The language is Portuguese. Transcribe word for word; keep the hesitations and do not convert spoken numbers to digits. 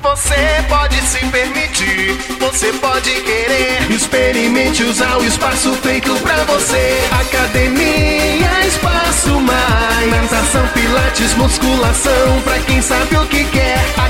Você pode se permitir, você pode querer. Experimente usar o espaço feito pra você. Academia Espaço Mais. Natação, pilates, musculação, pra quem sabe o que quer.